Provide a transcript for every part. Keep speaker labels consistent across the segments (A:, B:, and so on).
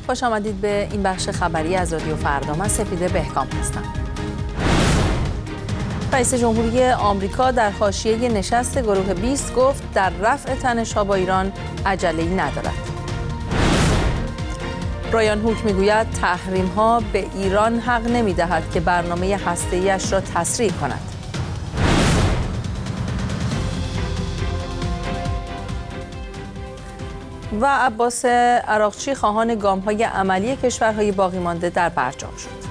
A: خوش آمدید به این بخش خبری از رادیو فردا. من سپیده بهکام هستم. رئیس جمهوری آمریکا در حاشیه نشست گروه 20 گفت در رفع تنش‌ها با ایران عجله‌ای ندارد. برایان هوک میگوید تحریم‌ها به ایران حق نمی‌دهد که برنامه هسته‌ای‌اش را تسریع کند. و عباس عراقچی خواهان گام‌های عملی کشورهای باقی مانده در برجام شد.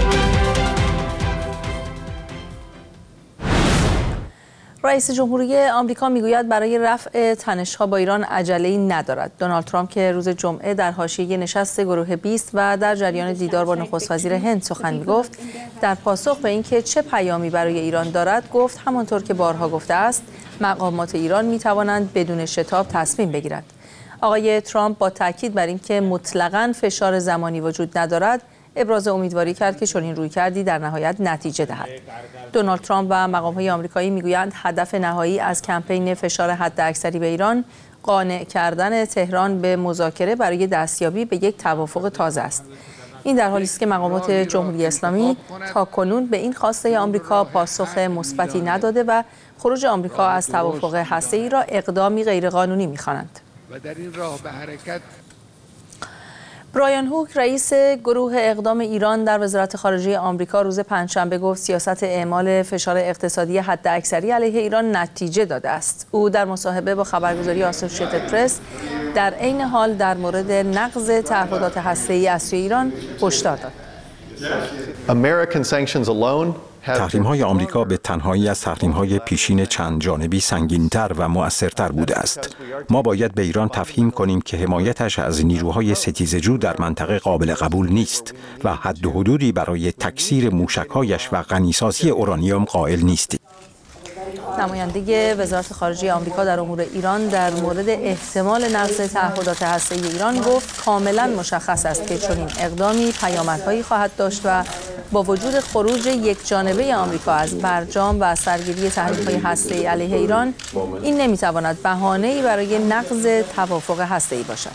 A: رئیس جمهوری آمریکا میگوید برای رفع تنش‌ها با ایران عجله‌ای ندارد. دونالد ترامپ که روز جمعه در حاشیه نشست گروه 20 و در جریان دیدار با نخست وزیر هند سخن می‌گفت، در پاسخ به اینکه چه پیامی برای ایران دارد گفت همانطور که بارها گفته است، مقامات ایران می‌توانند بدون شتاب تصمیم بگیرند. آقای ترامپ با تاکید بر اینکه مطلقاً فشار زمانی وجود ندارد، ابراز امیدواری کرد که چنین رویکردی در نهایت نتیجه دهد. دونالد ترامپ و مقام‌های آمریکایی میگویند هدف نهایی از کمپین فشار حداکثری به ایران قانع کردن تهران به مذاکره برای دستیابی به یک توافق تازه است. این در حالی است که مقامات جمهوری اسلامی تاکنون به این خواسته آمریکا پاسخ مثبتی نداده و خروج آمریکا از توافق هسته‌ای را اقدامی غیرقانونی می‌خوانند. و در این راه به حرکت برایان هوک رئیس گروه اقدام ایران در وزارت خارجه آمریکا روز پنجشنبه گفت سیاست اعمال فشار اقتصادی حداکثری علیه ایران نتیجه داده است. او در مصاحبه با خبرگزاری آسوسییتد پرس در عین حال در مورد نقض تعهدات هسته‌ای از سوی ایران هشدار داد.
B: تحریم‌های آمریکا به تنهایی از تحریم‌های پیشین چند جانبی سنگین‌تر و مؤثرتر بوده است. ما باید به ایران تفهیم کنیم که حمایتش از نیروهای ستیزجو در منطقه قابل قبول نیست و حد و حدودی برای تکثیر موشک‌هایش و غنی‌سازی اورانیوم قائل نیستیم.
A: نماینده وزارت خارجه آمریکا در امور ایران در مورد احتمال نقض تعهدات هسته‌ای ایران گفت کاملا مشخص است که چنین اقدامی پیامدهایی خواهد داشت و با وجود خروج یکجانبه آمریکا از برجام و سرگیری تحریم‌های هسته‌ای علیه ایران، این نمی‌تواند بهانه‌ای برای نقض توافق هسته‌ای باشد.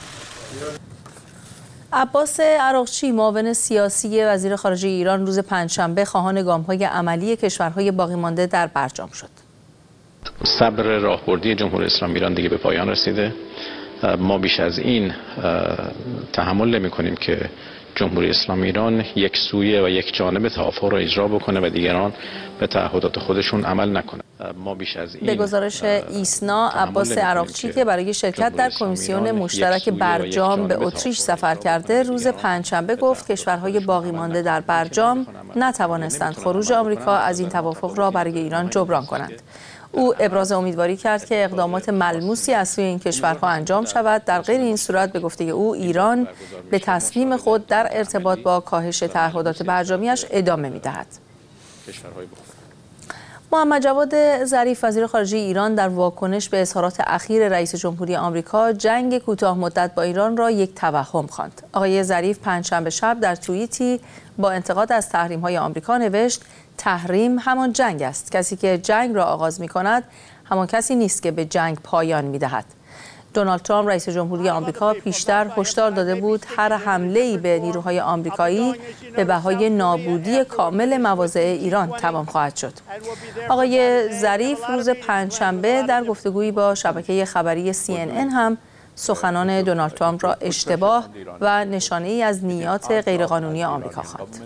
A: عباس عراقچی معاون سیاسی وزیر خارجه ایران روز پنجشنبه خواهان گام‌های عملی کشورهای باقی مانده در برجام شد.
C: صبر راهبردی جمهوری اسلامی ایران دیگه به پایان رسیده. ما بیش از این تحمل نمی‌کنیم که جمهوری اسلامی ایران یک سویه و یک جانبه توافق را اجرا بکنه و دیگران به تعهدات خودشون عمل نکنه. ما بیش از این
A: به گزارش ایسنا عباس عراقچی که برای شرکت در کمیسیون مشترک برجام به اتریش سفر کرده روز پنجشنبه گفت کشورهای باقی مانده در برجام نتوانستند خروج آمریکا از این توافق را برای ایران جبران کنند. او ابراز امیدواری کرد که اقدامات ملموسی از سوی این کشورها انجام شود. در غیر این صورت به گفته او ایران به تصمیم خود در ارتباط با کاهش تعهدات برجامیش ادامه می‌دهد. محمد جواد ظریف وزیر خارجه ایران در واکنش به اظهارات اخیر رئیس جمهوری آمریکا جنگ کوتاه مدت با ایران را یک توهم خواند. آقای ظریف پنجشنبه شب در توییتی با انتقاد از تحریم‌های آمریکا نوشت تحریم همان جنگ است. کسی که جنگ را آغاز می‌کند همان کسی نیست که به جنگ پایان می‌دهد. دونالد ترامپ رئیس جمهوری آمریکا پیشتر هشدار داده بود هر حمله‌ای به نیروهای آمریکایی به بهای نابودی کامل مواضع ایران تمام خواهد شد. آقای ظریف روز پنجشنبه در گفتگویی با شبکه خبری CNN هم سخنان دونالد ترامپ را اشتباه و نشانه‌ای از نیات غیرقانونی آمریکا خواند.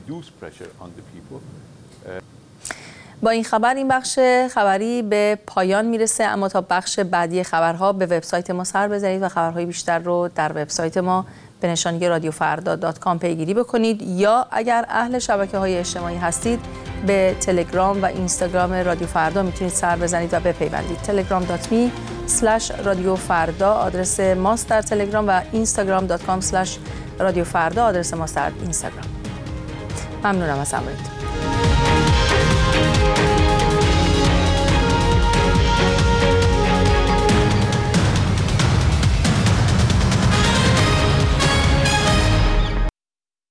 A: با این خبر این بخش خبری به پایان میرسه، اما تا بخش بعدی خبرها به وبسایت ما سر بزنید و خبرهای بیشتر رو در وبسایت ما به نشانی radiofarda.com پیگیری بکنید یا اگر اهل شبکه‌های اجتماعی هستید به تلگرام و اینستاگرام رادیو فردا میتونید سر بزنید و بپیوندید. telegram.me/radiofarda آدرس ماست در تلگرام و instagram.com/radiofarda آدرس ماست در اینستاگرام. ممنونم از همراهیتون.